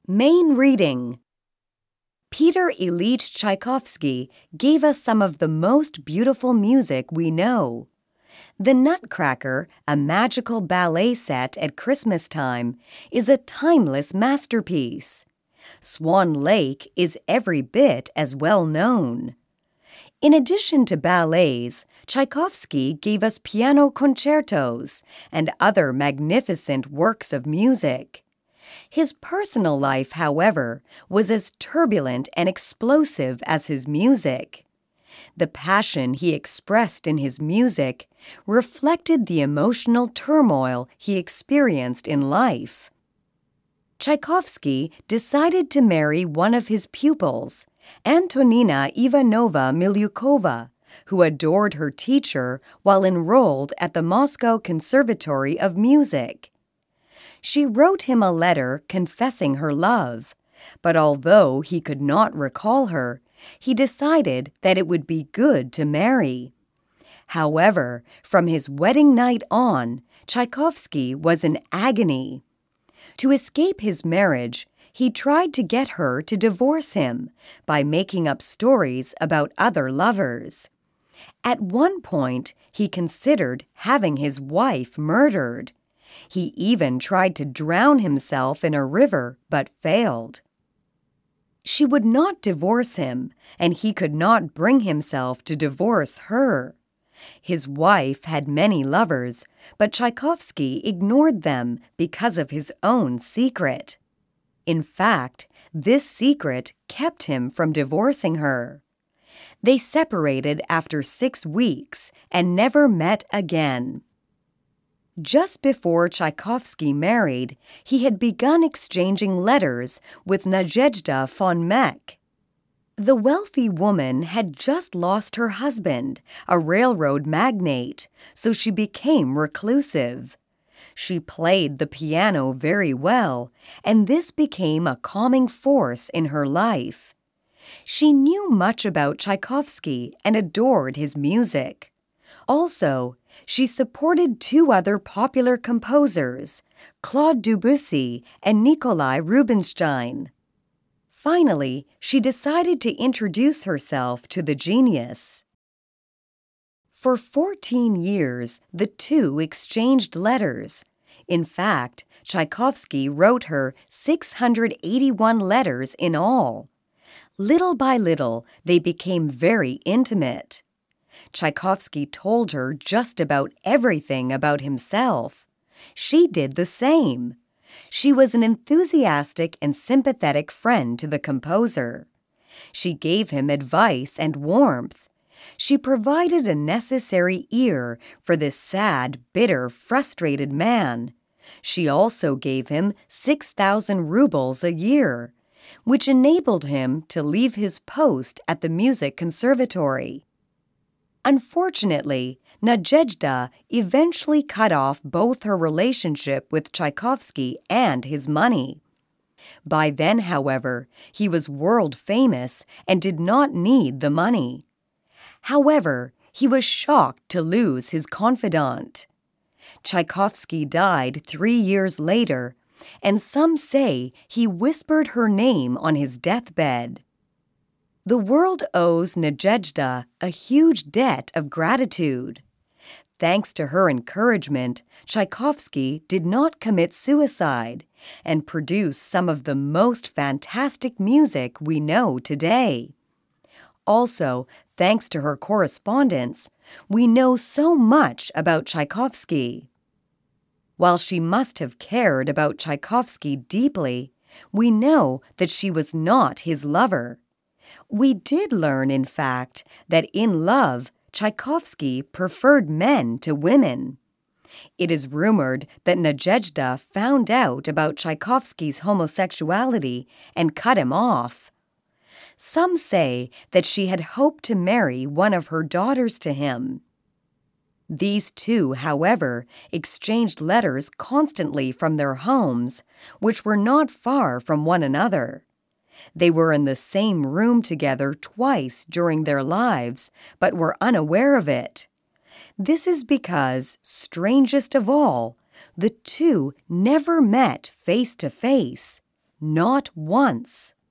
Main reading. Peter Ilyich Tchaikovsky gave us some of the most beautiful music we know. The Nutcracker, a magical ballet set at Christmas time, is a timeless masterpiece. Swan Lake is every bit as well known. In addition to ballets, Tchaikovsky gave us piano concertos and other magnificent works of music. His personal life, however, was as turbulent and explosive as his music. The passion he expressed in his music reflected the emotional turmoil he experienced in life. Tchaikovsky decided to marry one of his pupils, Antonina Ivanova Milyukova, who adored her teacher while enrolled at the Moscow Conservatory of Music. She wrote him a letter confessing her love, but although he could not recall her, he decided that it would be good to marry. However, from his wedding night on, Tchaikovsky was in agony. To escape his marriage, he tried to get her to divorce him by making up stories about other lovers. At one point, he considered having his wife murdered. He even tried to drown himself in a river, but failed. She would not divorce him, and he could not bring himself to divorce her. His wife had many lovers, but Tchaikovsky ignored them because of his own secret. In fact, this secret kept him from divorcing her. They separated after 6 weeks and never met again. Just before Tchaikovsky married, he had begun exchanging letters with Nadezhda von Meck. The wealthy woman had just lost her husband, a railroad magnate, so she became reclusive. She played the piano very well, and this became a calming force in her life. She knew much about Tchaikovsky and adored his music. Also, she supported 2 other popular composers, Claude Debussy and Nikolai Rubinstein. Finally, she decided to introduce herself to the genius. For 14 years, the two exchanged letters. In fact, Tchaikovsky wrote her 681 letters in all. Little by little, they became very intimate. Tchaikovsky told her just about everything about himself. She did the same. She was an enthusiastic and sympathetic friend to the composer. She gave him advice and warmth. She provided a necessary ear for this sad, bitter, frustrated man. She also gave him 6,000 rubles a year, which enabled him to leave his post at the music conservatory. Unfortunately, Nadezhda eventually cut off both her relationship with Tchaikovsky and his money. By then, however, he was world famous and did not need the money. However, he was shocked to lose his confidant. Tchaikovsky died 3 years later, and some say he whispered her name on his deathbed. The world owes Nadezhda a huge debt of gratitude. Thanks to her encouragement, Tchaikovsky did not commit suicide and produced some of the most fantastic music we know today. Also, thanks to her correspondence, we know so much about Tchaikovsky. While she must have cared about Tchaikovsky deeply, we know that she was not his lover. We did learn, in fact, that in love, Tchaikovsky preferred men to women. It is rumored that Nadezhda found out about Tchaikovsky's homosexuality and cut him off. Some say that she had hoped to marry one of her daughters to him. These two, however, exchanged letters constantly from their homes, which were not far from one another. They were in the same room together twice during their lives, but were unaware of it. This is because, strangest of all, the two never met face to face. not once.